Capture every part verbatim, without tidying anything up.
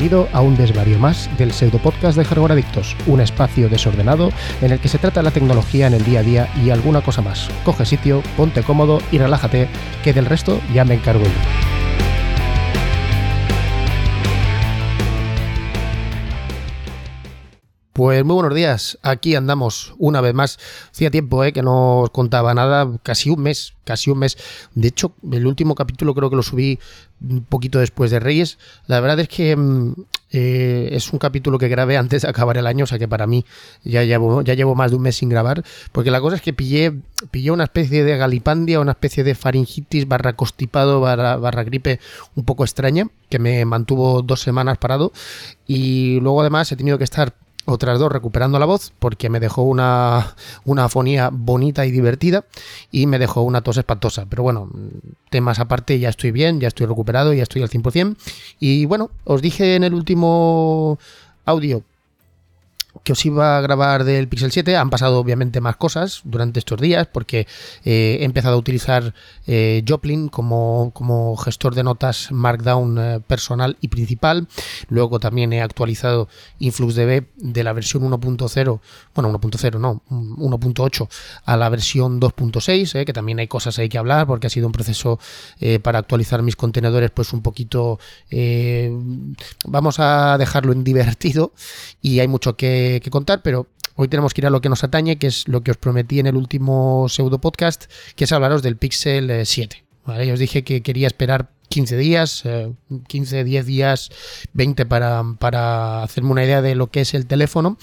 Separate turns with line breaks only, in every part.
Bienvenido a un desvarío más del pseudopodcast de Hardware Adictos, un espacio desordenado en el que se trata la tecnología en el día a día y alguna cosa más. Coge sitio, ponte cómodo y relájate, que del resto ya me encargo yo. Pues muy buenos días, aquí andamos una vez más. Hacía tiempo eh, que no os contaba nada, casi un mes, casi un mes. De hecho, el último capítulo creo que lo subí un poquito después de Reyes. La verdad es que eh, es un capítulo que grabé antes de acabar el año, o sea que para mí ya llevo, ya llevo más de un mes sin grabar, porque la cosa es que pillé, pillé una especie de galipandia, una especie de faringitis barra constipado barra, barra gripe un poco extraña, que me mantuvo dos semanas parado, y luego además he tenido que estar otras dos recuperando la voz porque me dejó una, una afonía bonita y divertida y me dejó una tos espantosa. Pero bueno, temas aparte, ya estoy bien, ya estoy recuperado, ya estoy al cien por ciento. Y bueno, os dije en el último audio que os iba a grabar del Pixel siete. Han pasado obviamente más cosas durante estos días porque eh, he empezado a utilizar eh, Joplin como, como gestor de notas Markdown eh, personal y principal. Luego también he actualizado InfluxDB de la versión uno punto cero, bueno, uno punto cero no, uno punto ocho a la versión dos punto seis, eh, que también hay cosas ahí que hablar porque ha sido un proceso eh, para actualizar mis contenedores pues un poquito, eh, vamos a dejarlo en divertido, y hay mucho que que contar, pero hoy tenemos que ir a lo que nos atañe, que es lo que os prometí en el último pseudo podcast, que es hablaros del Pixel siete. ¿Vale? Yo os dije que quería esperar quince días, eh, quince, diez días, veinte para, para hacerme una idea de lo que es el teléfono,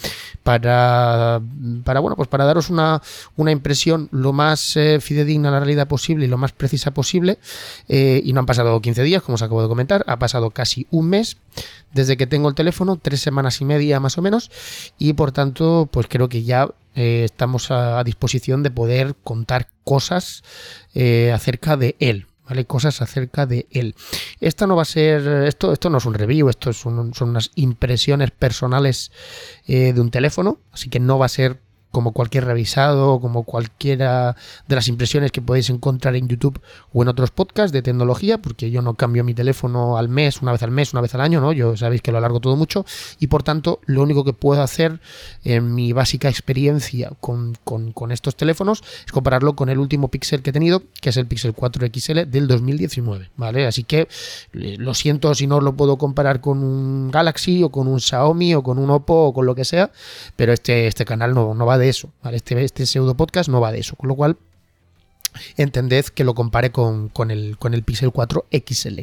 para, para bueno, pues para daros una, una impresión lo más eh, fidedigna a la realidad posible y lo más precisa posible. Eh, y no han pasado quince días, como os acabo de comentar, ha pasado casi un mes desde que tengo el teléfono, tres semanas y media más o menos, y por tanto, pues creo que ya eh, estamos a, a disposición de poder contar cosas eh, acerca de él. ¿Vale? Cosas acerca de él. Esta no va a ser, esto, esto no es un review, esto es un, son unas impresiones personales eh, de un teléfono, así que no va a ser como cualquier revisado, como cualquiera de las impresiones que podéis encontrar en YouTube o en otros podcasts de tecnología, porque yo no cambio mi teléfono al mes, una vez al mes, una vez al año, ¿no? Yo sabéis que lo alargo todo mucho, y por tanto lo único que puedo hacer en mi básica experiencia con, con, con estos teléfonos es compararlo con el último Pixel que he tenido, que es el Pixel cuatro X L del dos mil diecinueve, ¿vale? Así que lo siento si no lo puedo comparar con un Galaxy o con un Xiaomi o con un Oppo o con lo que sea, pero este, este canal no, no va de eso, ¿vale? Este, este pseudo podcast no va de eso, con lo cual entended que lo compare con, con, el, con el Pixel cuatro X L.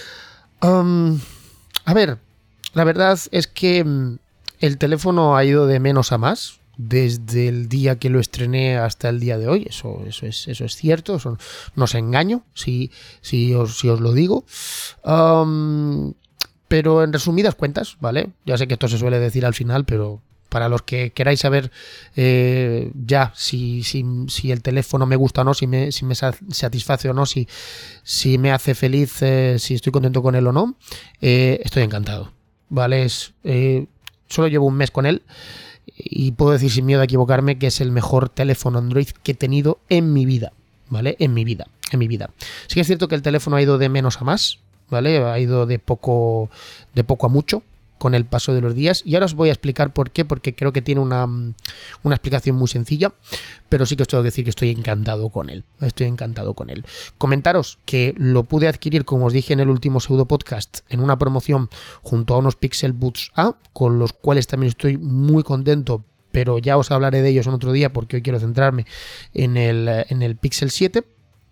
Um, a ver, la verdad es que el teléfono ha ido de menos a más desde el día que lo estrené hasta el día de hoy. Eso, eso, es, eso es cierto, eso no os engaño si, si, os, si os lo digo. Um, pero en resumidas cuentas, ¿vale? Ya sé que esto se suele decir al final, pero para los que queráis saber eh, ya si, si, si el teléfono me gusta o no, si me, si me satisface o no, si, si me hace feliz, eh, si estoy contento con él o no, eh, estoy encantado, ¿vale? Es, eh, solo llevo un mes con él y puedo decir sin miedo a equivocarme que es el mejor teléfono Android que he tenido en mi vida, ¿vale? En mi vida, en mi vida. Sí que es cierto que el teléfono ha ido de menos a más, ¿vale? Ha ido de poco, de poco a mucho con el paso de los días, y ahora os voy a explicar por qué, porque creo que tiene una, una explicación muy sencilla, pero sí que os tengo que decir que estoy encantado con él, estoy encantado con él. Comentaros que lo pude adquirir, como os dije en el último pseudo podcast, en una promoción junto a unos Pixel Buds A, con los cuales también estoy muy contento, pero ya os hablaré de ellos en otro día porque hoy quiero centrarme en el, en el Pixel siete,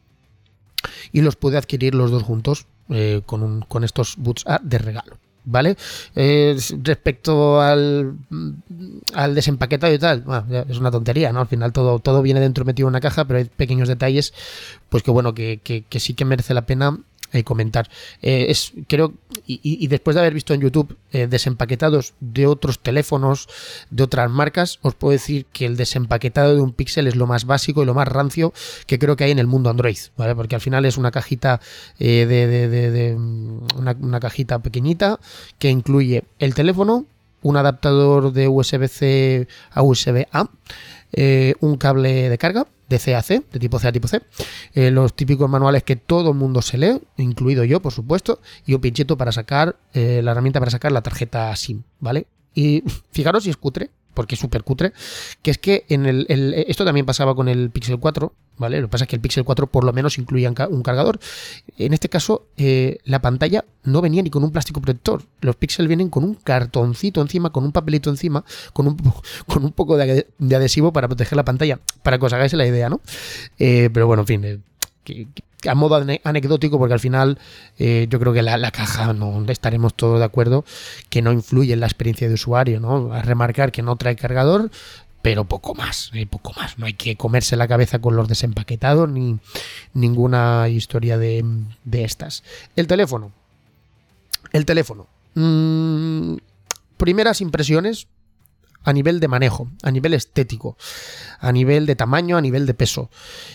y los pude adquirir los dos juntos eh, con, un, con estos Buds A de regalo. ¿Vale? Eh, respecto al, al desempaquetado y tal, bueno, es una tontería, ¿no? Al final todo, todo viene dentro metido en una caja, pero hay pequeños detalles, pues que bueno, que, que, que sí que merece la pena eh, comentar. Eh, es, creo, y, y después de haber visto en YouTube eh, desempaquetados de otros teléfonos, de otras marcas, os puedo decir que el desempaquetado de un Pixel es lo más básico y lo más rancio que creo que hay en el mundo Android, ¿vale? Porque al final es una cajita eh, de, de, de, de una, una cajita pequeñita que incluye el teléfono, un adaptador de U S B C a U S B A, eh, un cable de carga, de C a C, de tipo C a tipo C, eh, los típicos manuales que todo el mundo se lee, incluido yo, por supuesto, y un pinchito para sacar, eh, la herramienta para sacar la tarjeta SIM, ¿vale? Y fijaros si es cutre, porque es súper cutre, que es que en el, el, esto también pasaba con el Pixel cuatro, ¿vale? Lo que pasa es que el Pixel cuatro por lo menos incluía un cargador. En este caso, eh, la pantalla no venía ni con un plástico protector. Los Pixel vienen con un cartoncito encima, con un papelito encima, con un, con un poco de, de adhesivo para proteger la pantalla, para que os hagáis la idea, ¿no? Eh, pero bueno, en fin, eh, que, que a modo anecdótico, porque al final eh, yo creo que la, la caja, no estaremos todos de acuerdo, que no influye en la experiencia de usuario, ¿no? A remarcar que no trae cargador, pero poco más, eh, poco más. No hay que comerse la cabeza con los desempaquetados ni ninguna historia de, de estas. El teléfono. El teléfono. Mm, primeras impresiones a nivel de manejo, a nivel estético, a nivel de tamaño, a nivel de peso.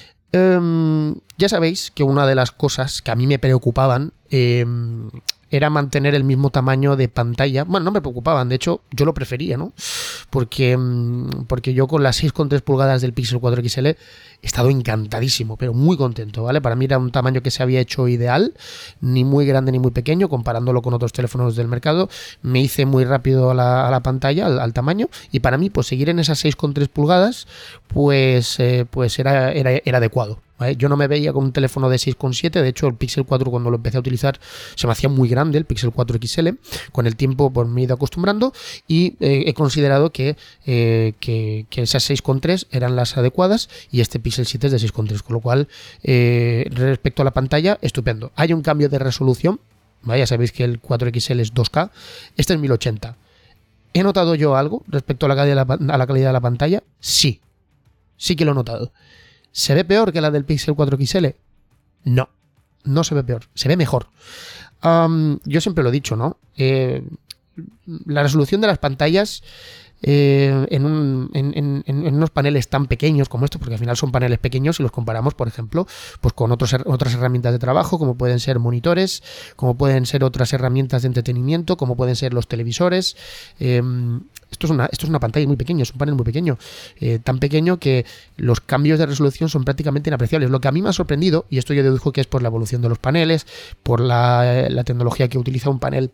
Um, ya sabéis que una de las cosas que a mí me preocupaban eh, era mantener el mismo tamaño de pantalla. Bueno, no me preocupaban, de hecho yo lo prefería, ¿no? Porque, porque yo con las seis coma tres pulgadas del Pixel cuatro X L he estado encantadísimo, pero muy contento, ¿vale? Para mí era un tamaño que se había hecho ideal, ni muy grande ni muy pequeño, comparándolo con otros teléfonos del mercado. Me hice muy rápido a la, a la pantalla, al, al tamaño, y para mí, pues seguir en esas seis coma tres pulgadas, pues, eh, pues era, era, era adecuado. ¿Vale? Yo no me veía con un teléfono de seis coma siete, de hecho el Pixel cuatro cuando lo empecé a utilizar se me hacía muy grande, el Pixel cuatro X L, con el tiempo pues, me he ido acostumbrando y eh, he considerado que, eh, que, que esas seis coma tres eran las adecuadas y este Pixel siete es de seis coma tres, con lo cual eh, respecto a la pantalla, estupendo. Hay un cambio de resolución, ¿vale? Ya sabéis que el cuatro X L es dos K, este es mil ochenta. ¿He notado yo algo respecto a la calidad de la, a la calidad de la pantalla? Sí, sí que lo he notado. ¿Se ve peor que la del Pixel cuatro X L? No, no se ve peor, se ve mejor. Um, yo siempre lo he dicho, ¿no? Eh, la resolución de las pantallas eh, en, un, en, en, en unos paneles tan pequeños como estos, porque al final son paneles pequeños y los comparamos, por ejemplo, pues con otros, otras herramientas de trabajo, como pueden ser monitores, como pueden ser otras herramientas de entretenimiento, como pueden ser los televisores. Eh, esto, es una, esto es una pantalla muy pequeña, es un panel muy pequeño, eh, tan pequeño que los cambios de resolución son prácticamente inapreciables. Lo que a mí me ha sorprendido, y esto yo dedujo que es por la evolución de los paneles, por la, la tecnología que utiliza un panel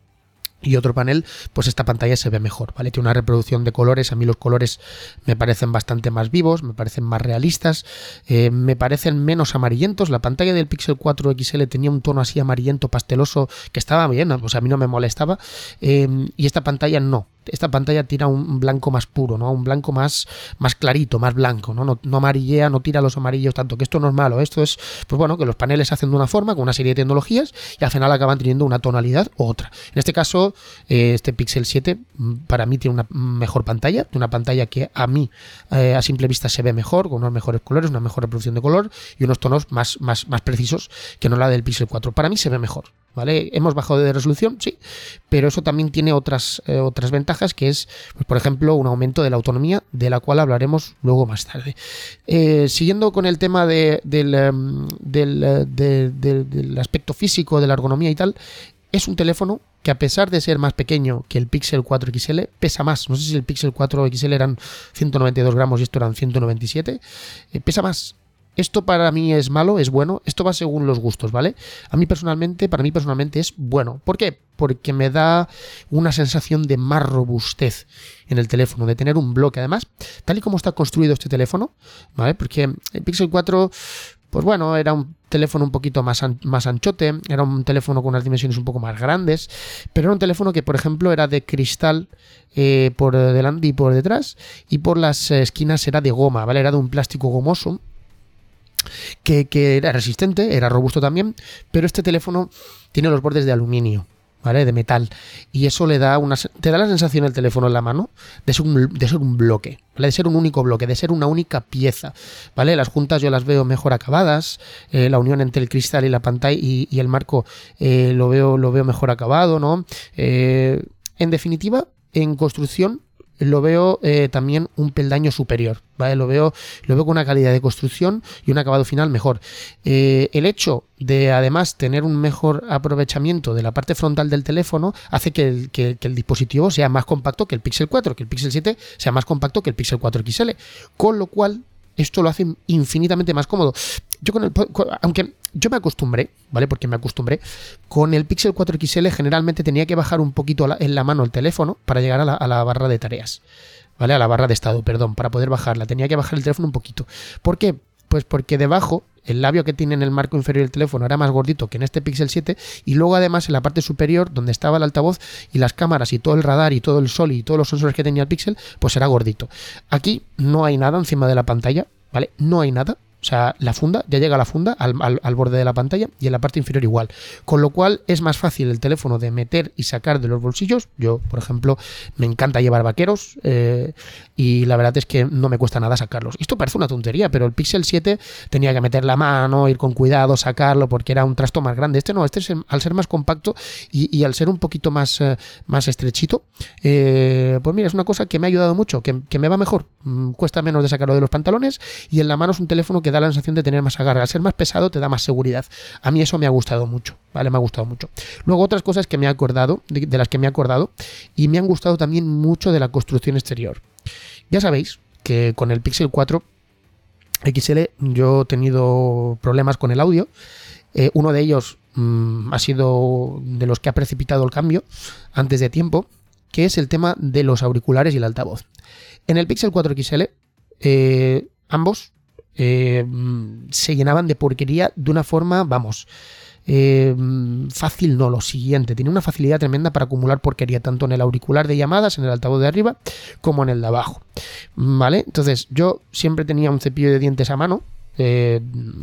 y otro panel, pues esta pantalla se ve mejor, ¿vale? Tiene una reproducción de colores, a mí los colores me parecen bastante más vivos, me parecen más realistas, eh, me parecen menos amarillentos. La pantalla del Pixel cuatro X L tenía un tono así amarillento, pasteloso, que estaba bien, o sea, a mí no me molestaba, eh, y esta pantalla no. Esta pantalla tira un blanco más puro, ¿no? Un blanco más, más clarito, más blanco, ¿no? No, no amarillea, no tira los amarillos tanto, que esto no es malo. Esto es, pues bueno, que los paneles se hacen de una forma, con una serie de tecnologías, y al final acaban teniendo una tonalidad u otra. En este caso, eh, este Pixel siete, para mí tiene una mejor pantalla, una pantalla que a mí, eh, a simple vista, se ve mejor, con unos mejores colores, una mejor reproducción de color, y unos tonos más, más, más precisos que no la del Pixel cuatro. Para mí se ve mejor, ¿vale? Hemos bajado de resolución, sí, pero eso también tiene otras, eh, otras ventajas, que es, pues, por ejemplo, un aumento de la autonomía, de la cual hablaremos luego más tarde. Eh, siguiendo con el tema de, del, um, del, uh, de, de, del aspecto físico, de la ergonomía y tal, es un teléfono que, a pesar de ser más pequeño que el Pixel cuatro X L, pesa más. No sé si el Pixel cuatro X L eran ciento noventa y dos gramos y esto eran ciento noventa y siete. Eh, pesa más. Esto para mí es malo, es bueno. Esto va según los gustos, ¿vale? A mí personalmente, para mí personalmente es bueno. ¿Por qué? Porque me da una sensación de más robustez en el teléfono, de tener un bloque. Además, tal y como está construido este teléfono, ¿vale? Porque el Pixel cuatro, pues bueno, era un teléfono un poquito más, an- más anchote, era un teléfono con unas dimensiones un poco más grandes, pero era un teléfono que, por ejemplo, era de cristal eh, por delante y por detrás, y por las esquinas era de goma, ¿vale? Era de un plástico gomoso, Que, que era resistente, era robusto también, pero este teléfono tiene los bordes de aluminio, ¿vale? De metal, y eso le da una, te da la sensación el teléfono en la mano de ser un, de ser un bloque, ¿vale? De ser un único bloque, de ser una única pieza, ¿vale? Las juntas yo las veo mejor acabadas, eh, la unión entre el cristal y la pantalla y, y el marco eh, lo veo lo veo mejor acabado, ¿no? Eh, en definitiva, en construcción lo veo eh, también un peldaño superior, ¿vale? Lo veo, lo veo con una calidad de construcción y un acabado final mejor. Eh, el hecho de, además, tener un mejor aprovechamiento de la parte frontal del teléfono hace que el, que, que el dispositivo sea más compacto que el Pixel cuatro, que el Pixel siete sea más compacto que el Pixel cuatro X L, con lo cual esto lo hace infinitamente más cómodo. Yo con el, con, aunque yo me acostumbré, ¿vale? Porque me acostumbré, con el Pixel cuatro equis ele generalmente tenía que bajar un poquito la, en la mano el teléfono para llegar a la, a la barra de tareas, ¿vale? A la barra de estado, perdón, para poder bajarla. Tenía que bajar el teléfono un poquito. ¿Por qué? Pues porque debajo el labio que tiene en el marco inferior del teléfono era más gordito que en este Pixel siete, y luego además en la parte superior donde estaba el altavoz y las cámaras y todo el radar y todo el sol y todos los sensores que tenía el Pixel, pues era gordito. Aquí no hay nada encima de la pantalla, ¿vale? No hay nada. O sea, la funda, ya llega la funda al, al, al borde de la pantalla y en la parte inferior igual. Con lo cual es más fácil el teléfono de meter y sacar de los bolsillos. Yo, por ejemplo, me encanta llevar vaqueros eh, y la verdad es que no me cuesta nada sacarlos. Esto parece una tontería, pero el Pixel siete tenía que meter la mano, ir con cuidado, sacarlo porque era un trasto más grande. Este no, este es, al ser más compacto y, y al ser un poquito más, eh, más estrechito, eh, pues mira, es una cosa que me ha ayudado mucho, que, que me va mejor. Mm, cuesta menos de sacarlo de los pantalones y en la mano es un teléfono que da la sensación de tener más agarre. Al ser más pesado te da más seguridad. A mí eso me ha gustado mucho, ¿vale? Me ha gustado mucho. Luego otras cosas que me he acordado, de, de las que me he acordado, y me han gustado también mucho de la construcción exterior. Ya sabéis que con el Pixel cuatro equis ele yo he tenido problemas con el audio. Eh, uno de ellos mmm, ha sido de los que ha precipitado el cambio antes de tiempo, que es el tema de los auriculares y el altavoz. En el Pixel cuatro equis ele eh, ambos Eh, se llenaban de porquería de una forma, vamos, eh, fácil no, lo siguiente, tiene una facilidad tremenda para acumular porquería, tanto en el auricular de llamadas, en el altavoz de arriba, como en el de abajo, ¿vale? Entonces yo siempre tenía un cepillo de dientes a mano. Eh,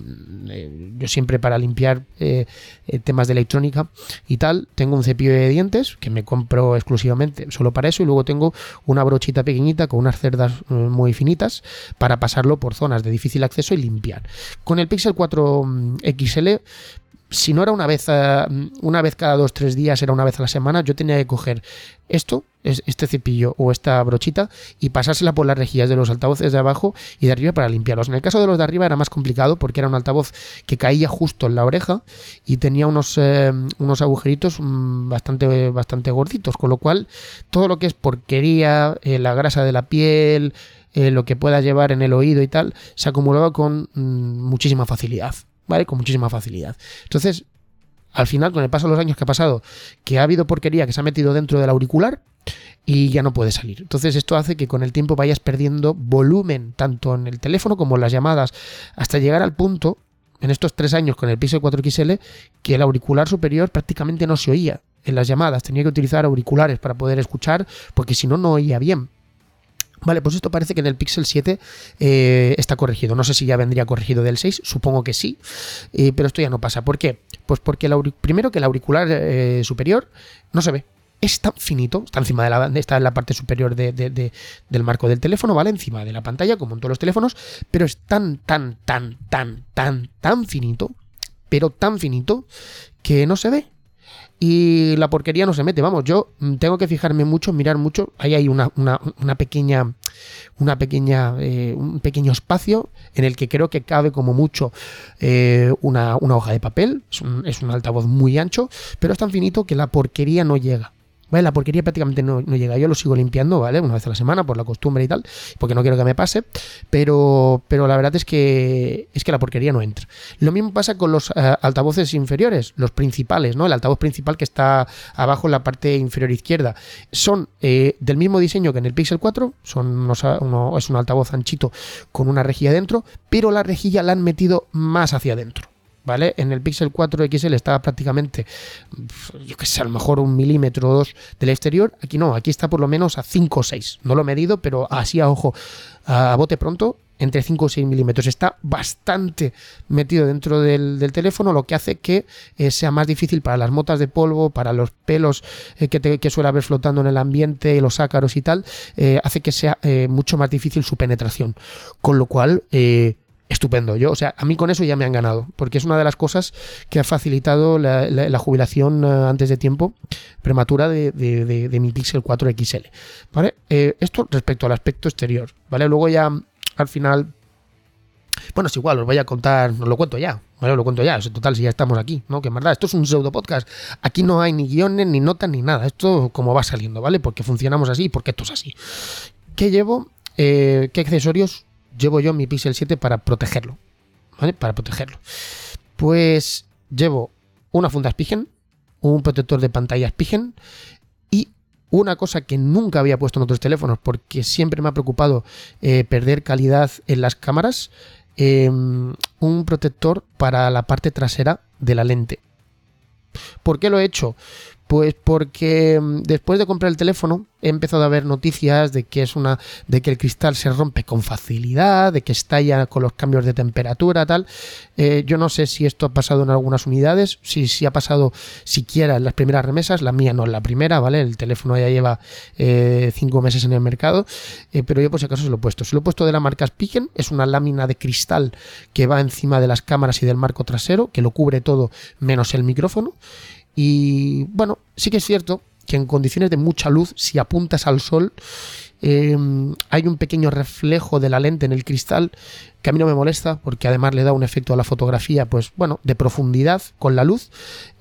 eh, yo siempre para limpiar eh, eh, temas de electrónica y tal tengo un cepillo de dientes que me compro exclusivamente solo para eso, y luego tengo una brochita pequeñita con unas cerdas eh, muy finitas para pasarlo por zonas de difícil acceso y limpiar. Con el Pixel cuatro equis ele, si no era una vez a, una vez cada dos tres días, era una vez a la semana, yo tenía que coger esto, este cepillo o esta brochita y pasársela por las rejillas de los altavoces de abajo y de arriba para limpiarlos. En el caso de los de arriba era más complicado porque era un altavoz que caía justo en la oreja y tenía unos, eh, unos agujeritos bastante, bastante gorditos, con lo cual todo lo que es porquería, eh, la grasa de la piel, eh, lo que pueda llevar en el oído y tal, se acumulaba con mmm, muchísima facilidad. ¿Vale? Con muchísima facilidad. Entonces, al final, con el paso de los años que ha pasado, que ha habido porquería que se ha metido dentro del auricular y ya no puede salir. Entonces, esto hace que con el tiempo vayas perdiendo volumen, tanto en el teléfono como en las llamadas, hasta llegar al punto, en estos tres años con el Pixel cuatro equis ele, que el auricular superior prácticamente no se oía en las llamadas. Tenía que utilizar auriculares para poder escuchar, porque si no, no oía bien. Vale, pues esto parece que en el Pixel siete eh, está corregido. No sé si ya vendría corregido del seis, supongo que sí, eh, pero esto ya no pasa. ¿Por qué? Pues porque el auric- primero que el auricular eh, superior no se ve. Es tan finito, está encima de la, está en la parte superior de, de, de, del marco del teléfono, ¿vale? Encima de la pantalla, como en todos los teléfonos, pero es tan, tan, tan, tan, tan, tan finito, pero tan finito que no se ve. Y la porquería no se mete, vamos, yo tengo que fijarme mucho, mirar mucho, ahí hay una, una, una pequeña, una pequeña, eh, un pequeño espacio en el que creo que cabe como mucho eh, una, una hoja de papel, es un, es un altavoz muy ancho, pero es tan finito que la porquería no llega. ¿Vale? La porquería prácticamente no, no llega. Yo lo sigo limpiando, ¿vale? Una vez a la semana por la costumbre y tal, porque no quiero que me pase, pero, pero la verdad es que es que la porquería no entra. Lo mismo pasa con los uh, altavoces inferiores, los principales, ¿no? El altavoz principal que está abajo en la parte inferior izquierda. Son eh, del mismo diseño que en el Pixel cuatro, son unos, uno, es un altavoz anchito con una rejilla dentro, pero la rejilla la han metido más hacia adentro. ¿Vale? En el Pixel cuatro equis ele estaba prácticamente, yo que sé, a lo mejor un milímetro o dos del exterior. Aquí no, aquí está por lo menos a cinco o seis. No lo he medido, pero así a ojo, a bote pronto, entre cinco o seis milímetros. Está bastante metido dentro del, del teléfono, lo que hace que eh, sea más difícil para las motas de polvo, para los pelos eh, que, te, que suele haber flotando en el ambiente, los ácaros y tal, eh, hace que sea eh, mucho más difícil su penetración. Con lo cual... Eh, estupendo. Yo, o sea, a mí con eso ya me han ganado, porque es una de las cosas que ha facilitado la, la, la jubilación uh, antes de tiempo prematura de, de, de, de mi Pixel cuatro equis ele. ¿Vale? Eh, esto respecto al aspecto exterior, ¿vale? Luego ya al final, bueno, es igual, os voy a contar, os lo cuento ya, ¿vale? Os lo cuento ya, en total, si ya estamos aquí, ¿no? Que más da, esto es un pseudo podcast, aquí no hay ni guiones, ni notas, ni nada, esto como va saliendo, ¿vale? Porque funcionamos así y porque esto es así. ¿Qué llevo? Eh, ¿Qué accesorios llevo yo mi Pixel siete para protegerlo? ¿Vale? Para protegerlo. Pues llevo una funda Spigen, un protector de pantalla Spigen y una cosa que nunca había puesto en otros teléfonos porque siempre me ha preocupado eh, perder calidad en las cámaras, eh, un protector para la parte trasera de la lente. ¿Por qué lo he hecho? Pues porque después de comprar el teléfono he empezado a ver noticias de que es una, de que el cristal se rompe con facilidad, de que estalla con los cambios de temperatura, tal. Eh, yo no sé si esto ha pasado en algunas unidades, si, si ha pasado siquiera en las primeras remesas, la mía no es la primera, ¿vale? El teléfono ya lleva eh, cinco meses en el mercado, eh, pero yo por si acaso se lo he puesto. Se lo he puesto de la marca Spigen, es una lámina de cristal que va encima de las cámaras y del marco trasero, que lo cubre todo menos el micrófono. Y bueno, sí que es cierto que en condiciones de mucha luz, si apuntas al sol, eh, hay un pequeño reflejo de la lente en el cristal que a mí no me molesta porque además le da un efecto a la fotografía, pues bueno, de profundidad con la luz,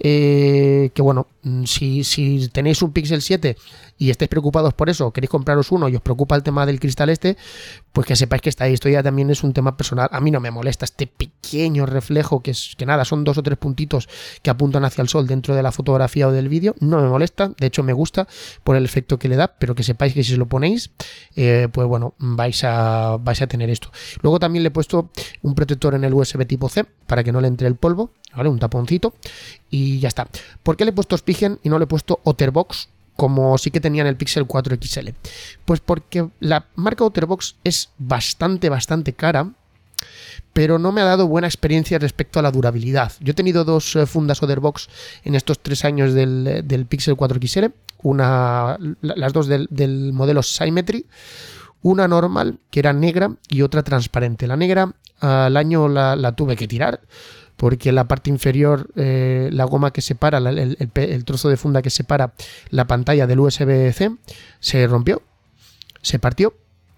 eh, que bueno, si, si tenéis un Pixel siete y estáis preocupados por eso, queréis compraros uno y os preocupa el tema del cristal este, pues que sepáis que está ahí. Esto ya también es un tema personal. A mí no me molesta este pequeño reflejo que es que nada, son dos o tres puntitos que apuntan hacia el sol dentro de la fotografía o del vídeo. No me molesta, de hecho me gusta por el efecto que le da, pero que sepáis que si lo ponéis, eh, pues bueno, vais a, vais a tener esto. Luego también le he puesto un protector en el U S B tipo C para que no le entre el polvo, ¿vale? Un taponcito y ya está. ¿Por qué le he puesto Spigen y no le he puesto OtterBox como sí que tenía en el Pixel cuatro X L? Pues porque la marca OtterBox es bastante, bastante cara, pero no me ha dado buena experiencia respecto a la durabilidad. Yo he tenido dos eh, fundas OtterBox en estos tres años del, del Pixel cuatro X L, una, las dos del, del modelo Symmetry, una normal, que era negra, y otra transparente. La negra al año la, la tuve que tirar, porque la parte inferior, eh, la goma que separa, el, el, el trozo de funda que separa la pantalla del U S B C, se rompió, se partió.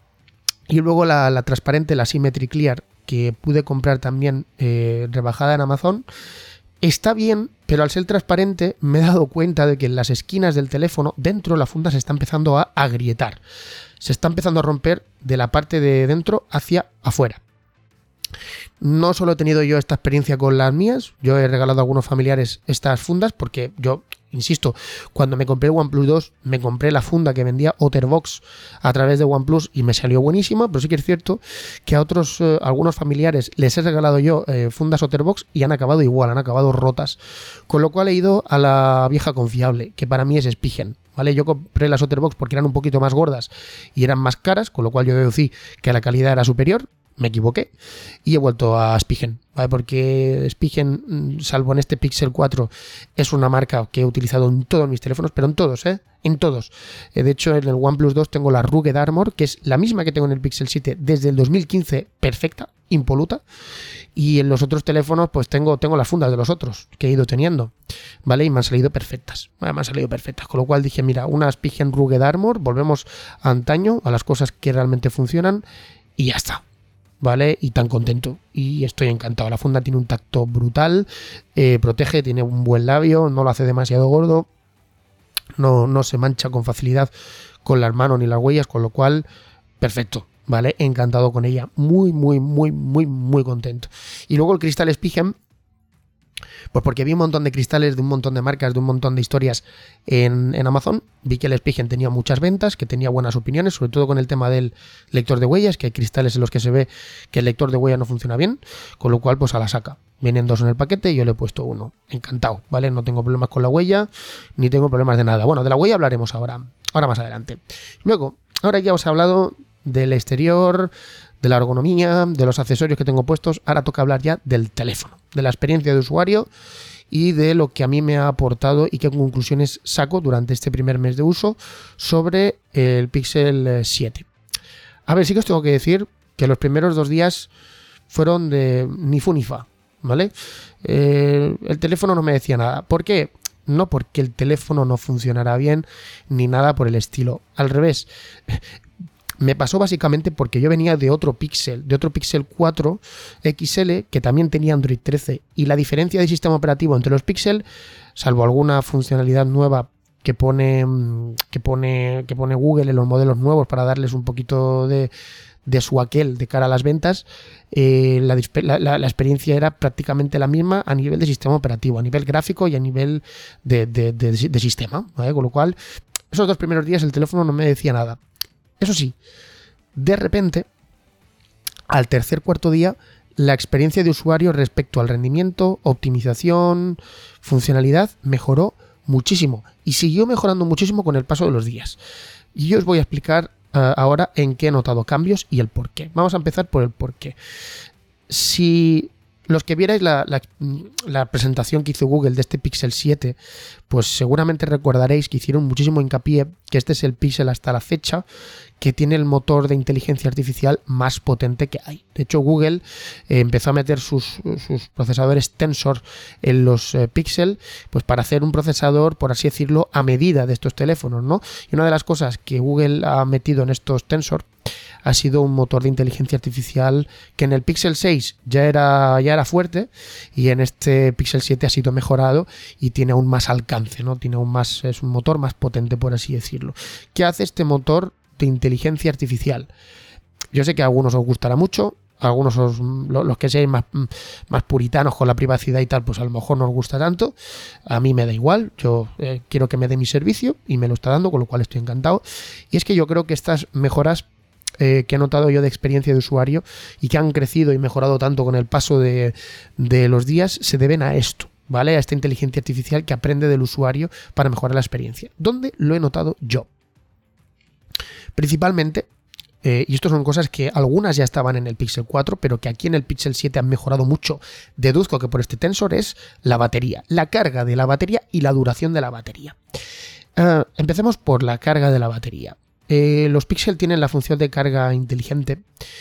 Y luego la, la transparente, la Symmetry Clear, que pude comprar también eh, rebajada en Amazon, está bien, pero al ser transparente me he dado cuenta de que en las esquinas del teléfono, dentro la funda se está empezando a agrietar. Se está empezando a romper de la parte de dentro hacia afuera. No solo he tenido yo esta experiencia con las mías, yo he regalado a algunos familiares estas fundas porque yo, insisto, cuando me compré el OnePlus dos me compré la funda que vendía OtterBox a través de OnePlus y me salió buenísima, pero sí que es cierto que a otros, eh, algunos familiares les he regalado yo eh, fundas OtterBox y han acabado igual, han acabado rotas, con lo cual he ido a la vieja confiable, que para mí es Spigen. ¿Vale? Yo compré las OtterBox porque eran un poquito más gordas y eran más caras, con lo cual yo deducí que la calidad era superior. Me equivoqué y he vuelto a Spigen, ¿vale? Porque Spigen, salvo en este Pixel cuatro, es una marca que he utilizado en todos mis teléfonos, pero en todos, ¿eh? En todos. De hecho, en el OnePlus dos tengo la Rugged Armor, que es la misma que tengo en el Pixel siete desde el dos mil quince, perfecta, impoluta. Y en los otros teléfonos, pues tengo, tengo las fundas de los otros que he ido teniendo, ¿vale? Y me han salido perfectas, ¿vale? Me han salido perfectas. Con lo cual dije, mira, una Spigen Rugged Armor, volvemos a antaño, a las cosas que realmente funcionan y ya está. ¿Vale? Y tan contento. Y estoy encantado. La funda tiene un tacto brutal, eh, protege, tiene un buen labio, no lo hace demasiado gordo, no, no se mancha con facilidad con las manos ni las huellas, con lo cual, perfecto. ¿Vale? Encantado con ella. Muy, muy, muy, muy, muy contento. Y luego el cristal Spigen, pues porque vi un montón de cristales de un montón de marcas, de un montón de historias en, en Amazon. Vi que el Spigen tenía muchas ventas, que tenía buenas opiniones, sobre todo con el tema del lector de huellas, que hay cristales en los que se ve que el lector de huellas no funciona bien, con lo cual pues a la saca. Vienen dos en el paquete y yo le he puesto uno. Encantado, ¿vale? No tengo problemas con la huella, ni tengo problemas de nada. Bueno, de la huella hablaremos ahora, ahora más adelante. Luego, ahora ya os he hablado del exterior, de la ergonomía, de los accesorios que tengo puestos. Ahora toca hablar ya del teléfono, de la experiencia de usuario y de lo que a mí me ha aportado y qué conclusiones saco durante este primer mes de uso sobre el Pixel siete. A ver, sí que os tengo que decir que los primeros dos días fueron de ni fu ni fa, ¿vale? Eh, el teléfono no me decía nada. ¿Por qué? No porque el teléfono no funcionara bien ni nada por el estilo. Al revés. Me pasó básicamente porque yo venía de otro Pixel, de otro Pixel cuatro X L que también tenía Android trece, y la diferencia de sistema operativo entre los Pixel, salvo alguna funcionalidad nueva que pone que pone que pone Google en los modelos nuevos para darles un poquito de, de su aquel de cara a las ventas, eh, la, la, la experiencia era prácticamente la misma a nivel de sistema operativo, a nivel gráfico y a nivel de, de, de, de sistema, ¿vale? Con lo cual, esos dos primeros días el teléfono no me decía nada. Eso sí, de repente, al tercer cuarto día, la experiencia de usuario respecto al rendimiento, optimización, funcionalidad mejoró muchísimo y siguió mejorando muchísimo con el paso de los días. Y yo os voy a explicar uh, ahora en qué he notado cambios y el por qué. Vamos a empezar por el por qué. Si los que vierais la, la, la presentación que hizo Google de este Pixel siete, pues seguramente recordaréis que hicieron muchísimo hincapié que este es el Pixel hasta la fecha que tiene el motor de inteligencia artificial más potente que hay. De hecho, Google eh, empezó a meter sus, sus procesadores Tensor en los eh, Pixel, pues para hacer un procesador, por así decirlo, a medida de estos teléfonos, ¿no? Y una de las cosas que Google ha metido en estos Tensor ha sido un motor de inteligencia artificial que en el Pixel seis ya era, ya era fuerte y en este Pixel siete ha sido mejorado y tiene aún más alcance, ¿no? Tiene aún más, es un motor más potente, por así decirlo. ¿Qué hace este motor de inteligencia artificial? Yo sé que a algunos os gustará mucho, a algunos os, los que seáis más, más puritanos con la privacidad y tal, pues a lo mejor no os gusta tanto. A mí me da igual, yo eh, quiero que me dé mi servicio y me lo está dando, con lo cual estoy encantado. Y es que yo creo que estas mejoras Eh, que he notado yo de experiencia de usuario y que han crecido y mejorado tanto con el paso de, de los días se deben a esto, ¿vale? A esta inteligencia artificial que aprende del usuario para mejorar la experiencia. ¿Dónde lo he notado yo? Principalmente, eh, y esto son cosas que algunas ya estaban en el Pixel cuatro, pero que aquí en el Pixel siete han mejorado mucho, deduzco que por este Tensor, es la batería, la carga de la batería y la duración de la batería. Uh, empecemos por la carga de la batería. Eh, los Pixel tienen la función de carga inteligente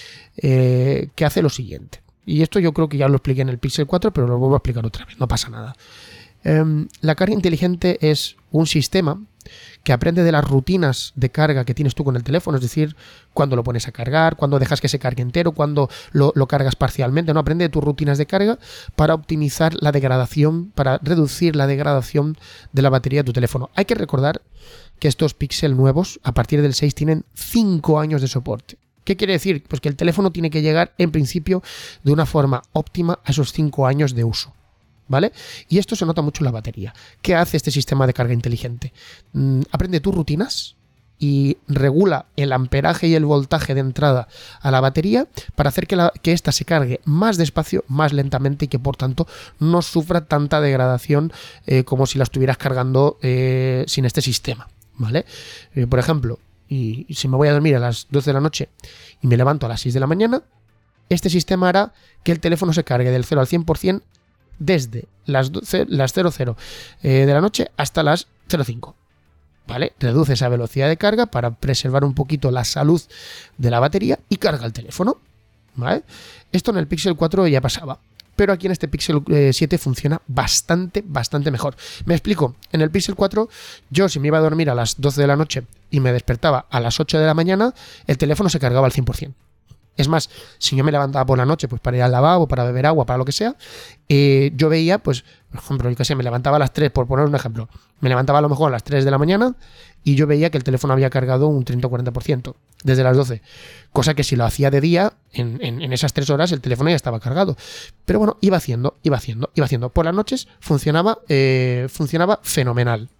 eh, que hace lo siguiente. Y esto yo creo que ya lo expliqué en el Pixel cuatro, pero lo vuelvo a explicar otra vez, no pasa nada. Eh, la carga inteligente es un sistema que aprende de las rutinas de carga que tienes tú con el teléfono, es decir, cuando lo pones a cargar, cuando dejas que se cargue entero, cuando lo, lo cargas parcialmente, ¿no? Aprende de tus rutinas de carga para optimizar la degradación, para reducir la degradación de la batería de tu teléfono. Hay que recordar que estos Pixel nuevos, a partir del seis, tienen cinco años de soporte. ¿Qué quiere decir? Pues que el teléfono tiene que llegar, en principio, de una forma óptima a esos cinco años de uso, ¿vale? Y esto se nota mucho en la batería. ¿Qué hace este sistema de carga inteligente? Mm, aprende tus rutinas y regula el amperaje y el voltaje de entrada a la batería para hacer que, la, que ésta se cargue más despacio, más lentamente y que por tanto no sufra tanta degradación eh, como si la estuvieras cargando eh, sin este sistema, ¿vale? Eh, por ejemplo, y, y si me voy a dormir a las doce de la noche y me levanto a las seis de la mañana, este sistema hará que el teléfono se cargue del cero al cien por ciento desde las, doce, las cero cero eh, de la noche hasta las cero cinco. ¿Vale? Reduce esa velocidad de carga para preservar un poquito la salud de la batería y carga el teléfono, ¿vale? Esto en el Pixel cuatro ya pasaba, pero aquí en este Pixel siete funciona bastante, bastante mejor. Me explico, en el Pixel cuatro yo si me iba a dormir a las doce de la noche y me despertaba a las ocho de la mañana, el teléfono se cargaba al cien por ciento. Es más, si yo me levantaba por la noche pues para ir al lavabo, para beber agua, para lo que sea, eh, yo veía, pues, por ejemplo, yo que sé, me levantaba a las tres, por poner un ejemplo, me levantaba a lo mejor a las tres de la mañana y yo veía que el teléfono había cargado un treinta o cuarenta por ciento desde las doce. Cosa que si lo hacía de día, en, en, en esas tres horas el teléfono ya estaba cargado. Pero bueno, iba haciendo, iba haciendo, iba haciendo. Por las noches funcionaba, eh, funcionaba fenomenal.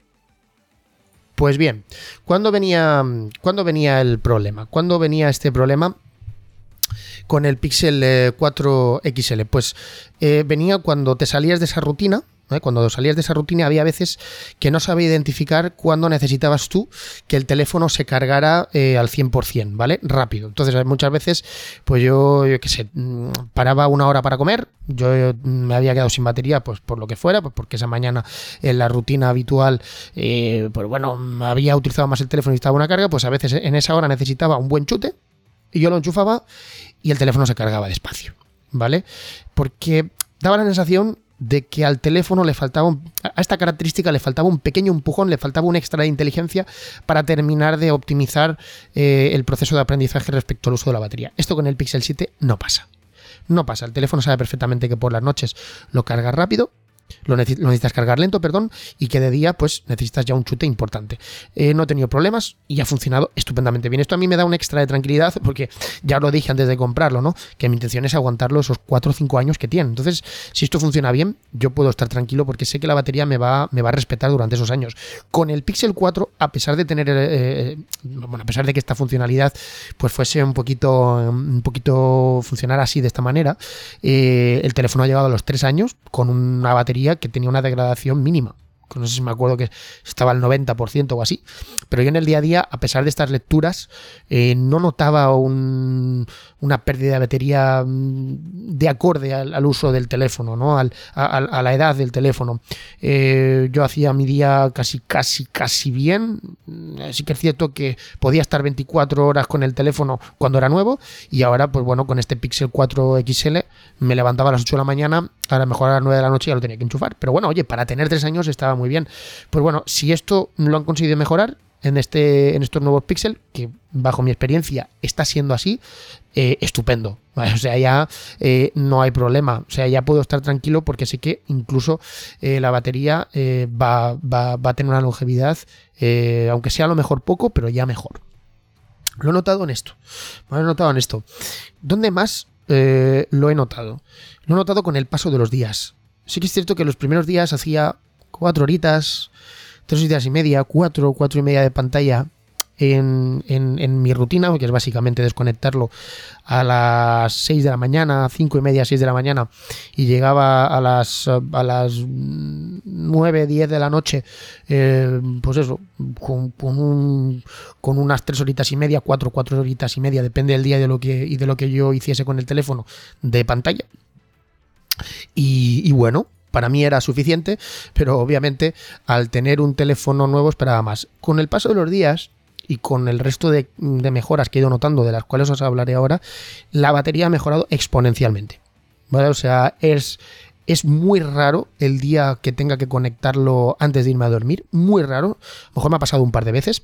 Pues bien, ¿cuándo venía, ¿cuándo venía el problema? ¿Cuándo venía este problema con el Pixel cuatro X L? Pues eh, venía cuando te salías de esa rutina, ¿eh? Cuando salías de esa rutina había veces que no sabía identificar cuándo necesitabas tú que el teléfono se cargara eh, al cien por ciento, ¿vale? Rápido. Entonces muchas veces, pues yo, yo qué sé, paraba una hora para comer, yo me había quedado sin batería, pues por lo que fuera, pues porque esa mañana en la rutina habitual, eh, pues bueno, había utilizado más el teléfono y necesitaba una carga, pues a veces en esa hora necesitaba un buen chute y yo lo enchufaba y el teléfono se cargaba despacio, ¿vale? Porque daba la sensación de que al teléfono le faltaba, un, a esta característica le faltaba un pequeño empujón, le faltaba un extra de inteligencia para terminar de optimizar eh, el proceso de aprendizaje respecto al uso de la batería. Esto con el Pixel siete no pasa. No pasa. El teléfono sabe perfectamente que por las noches lo carga rápido Lo, neces- lo necesitas cargar lento, perdón, y que de día pues necesitas ya un chute importante. Eh, no he tenido problemas y ha funcionado estupendamente bien. Esto a mí me da un extra de tranquilidad porque ya lo dije antes de comprarlo, ¿no? Que mi intención es aguantarlo esos cuatro o cinco años que tiene. Entonces, si esto funciona bien, yo puedo estar tranquilo porque sé que la batería me va, me va a respetar durante esos años. Con el Pixel cuatro, a pesar de tener, eh, bueno, a pesar de que esta funcionalidad pues fuese un poquito, un poquito funcionar así de esta manera, eh, el teléfono ha llegado a los tres años con una batería que tenía una degradación mínima. No sé si me acuerdo que estaba al noventa por ciento o así, pero yo en el día a día, a pesar de estas lecturas, eh, no notaba un, una pérdida de batería de acorde al, al uso del teléfono, ¿no? Al, a, a la edad del teléfono. Eh, yo hacía mi día casi, casi, casi bien. Sí que es cierto que podía estar veinticuatro horas con el teléfono cuando era nuevo y ahora, pues bueno, con este Pixel cuatro X L me levantaba a las ocho de la mañana, a lo mejor a las nueve de la noche ya lo tenía que enchufar. Pero bueno, oye, para tener tres años estaba muy bien. Pues bueno, si esto lo han conseguido mejorar en, este, en estos nuevos Pixel, que bajo mi experiencia está siendo así, eh, estupendo. ¿Vale? O sea, ya eh, no hay problema. O sea, ya puedo estar tranquilo porque sé que incluso eh, la batería eh, va, va, va a tener una longevidad, eh, aunque sea a lo mejor poco, pero ya mejor. Lo he notado en esto. Lo he notado en esto. ¿Dónde más eh, lo he notado? Lo he notado con el paso de los días. Sí que es cierto que los primeros días hacía cuatro horitas, tres horitas y media, cuatro, cuatro y media de pantalla en, en, en mi rutina, que es básicamente desconectarlo a las seis de la mañana, cinco y media, seis de la mañana, y llegaba a las a las nueve, diez de la noche, eh, pues eso, con, con, un, con unas tres horitas y media, cuatro, cuatro horitas y media, depende del día y de lo que, y de lo que yo hiciese con el teléfono de pantalla. Y, y bueno, para mí era suficiente, pero obviamente al tener un teléfono nuevo esperaba más. Con el paso de los días y con el resto de, de mejoras que he ido notando, de las cuales os hablaré ahora, la batería ha mejorado exponencialmente, ¿vale? O sea, es, es muy raro el día que tenga que conectarlo antes de irme a dormir, muy raro, a lo mejor me ha pasado un par de veces,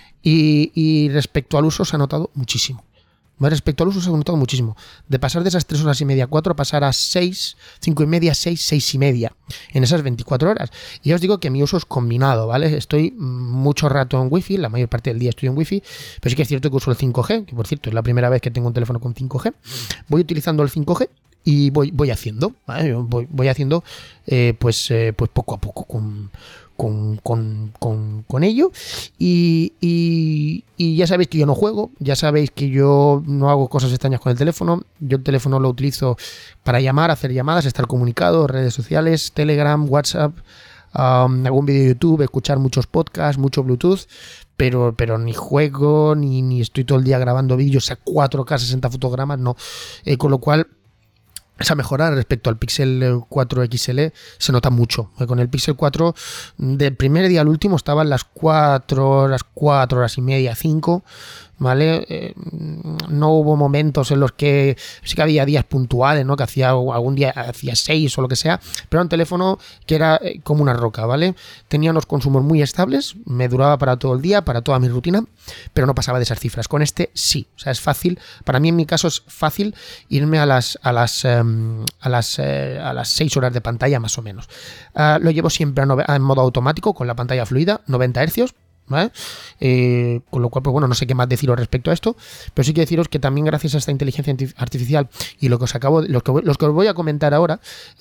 y, y respecto al uso se ha notado muchísimo. Respecto al uso se ha notado muchísimo. De pasar de esas tres horas y media, cuatro, a pasar a seis, cinco y media, seis, seis y media en esas veinticuatro horas. Y ya os digo que mi uso es combinado, ¿vale? Estoy mucho rato en wifi, la mayor parte del día estoy en wifi, pero sí que es cierto que uso el cinco G, que por cierto es la primera vez que tengo un teléfono con cinco G. Voy utilizando el cinco G y voy, voy haciendo, ¿vale? Voy, voy haciendo eh, pues, eh, pues poco a poco con... Con, con, con, con ello y, y, y ya sabéis que yo no juego, ya sabéis que yo no hago cosas extrañas con el teléfono. Yo el teléfono lo utilizo para llamar, hacer llamadas, estar comunicado, redes sociales, Telegram, WhatsApp, um, algún vídeo de YouTube, escuchar muchos podcasts, mucho Bluetooth, pero, pero ni juego ni, ni estoy todo el día grabando vídeos a cuatro K, sesenta fotogramas, no, eh, con lo cual esa mejora respecto al Pixel cuatro X L se nota mucho. Con el Pixel cuatro, del primer día al último, estaban las cuatro horas, cuatro horas y media, cinco, ¿vale? Eh, no hubo momentos en los que sí que había días puntuales, ¿no? Que hacía algún día hacía seis o lo que sea, pero era un teléfono que era como una roca, ¿vale? Tenía unos consumos muy estables, me duraba para todo el día, para toda mi rutina, pero no pasaba de esas cifras. Con este sí, o sea, es fácil. Para mí, en mi caso, es fácil irme a las a las um, a las eh, a las seis horas de pantalla más o menos. Uh, lo llevo siempre a en modo automático con la pantalla fluida, noventa hercios. ¿Vale? Eh, con lo cual, pues bueno, no sé qué más deciros respecto a esto, pero sí que deciros que también gracias a esta inteligencia artificial y lo que os acabo, los que, los que os voy a comentar ahora,